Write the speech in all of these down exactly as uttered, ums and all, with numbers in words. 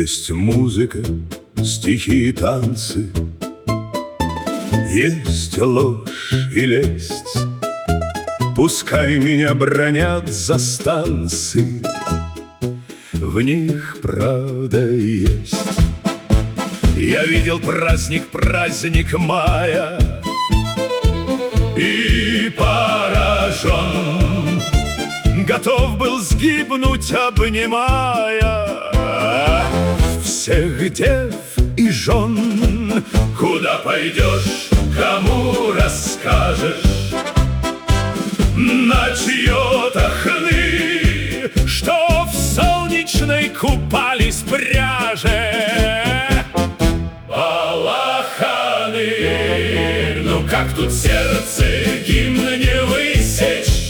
Есть музыка, стихи и танцы, есть ложь и лесть. Пускай меня бранят за станции, в них правда есть. Я видел праздник, праздник мая, и поражен, готов был сгибнуть, обнимая всех дев и жен. Куда пойдешь, кому расскажешь, на чье-то хны, что в солнечной купались пряже балаханы. Ну как тут сердце гимн не высечь,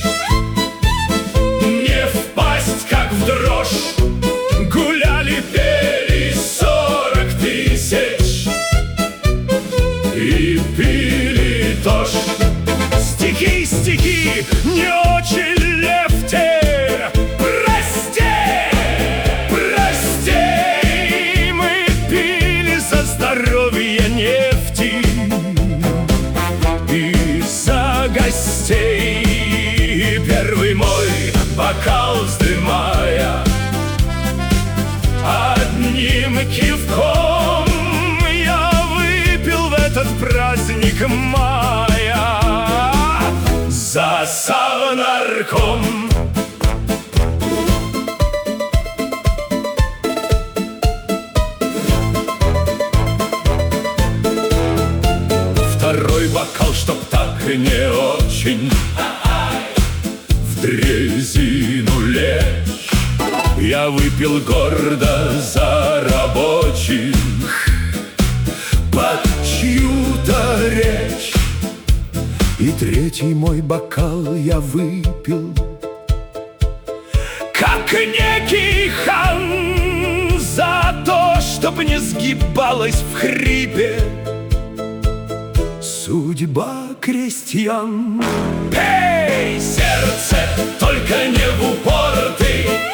не впасть, как в дрожь. Гуляли, пели сорок тысяч и пили тошь. Стихи, стихи, не очень лефте. Прости, прости, мы пили за здоровье нефти и за гостей. Первый мой бокал вздымая, одним кивком я выпил в этот праздник мая за совнарком. Второй бокал, чтоб так не очень в дрезину лечь, я выпил гордо за рабочих под чью-то речь. И третий мой бокал я выпил, как некий хан, за то, чтоб не сгибалась в хрипе судьба крестьян. Пей, сердце, только не в упор ты,